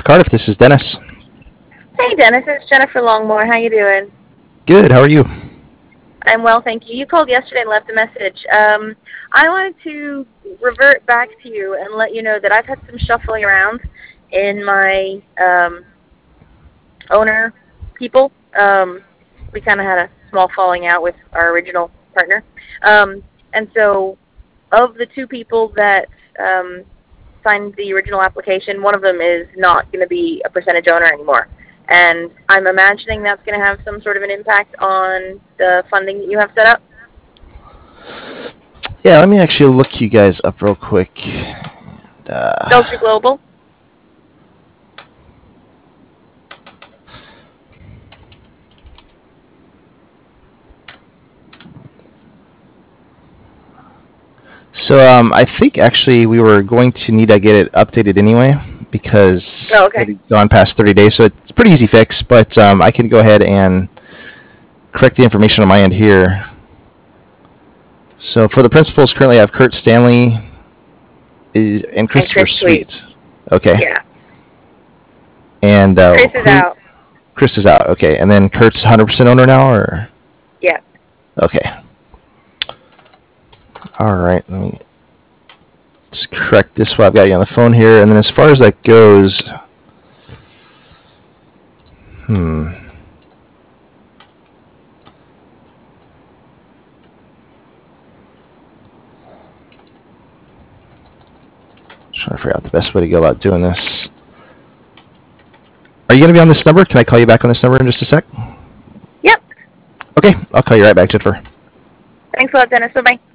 Cardiff. This is Dennis. Hey Dennis, it's Jennifer Longmore. How you doing? Good. How are you? I'm well, thank you. You called yesterday and left a message. I wanted to revert back to you and let you know that I've had some shuffling around in my owner people. We kind of had a small falling out with our original partner. And so of the two people that signed the original application, one of them is not going to be a percentage owner anymore. And I'm imagining that's going to have some sort of an impact on the funding that you have set up. Yeah, let me actually look you guys up real quick. Delta Global. So I think actually we were going to need to get it updated anyway because it had gone past 30 days. So it's a pretty easy fix, but I can go ahead and correct the information on my end here. So for the principals, currently I have Kurt Stanley and Christopher Sweet. Okay. Yeah. And Chris is out. Chris is out. Okay. And then Kurt's 100% owner now, or? Yeah. Okay. All right. Let me just correct this while I've got you on the phone here. And then as far as that goes, trying to figure out the best way to go about doing this. Are you going to be on this number? Can I call you back on this number in just a sec? Yep. Okay, I'll call you right back, Jennifer. Thanks a lot, Dennis. Bye-bye.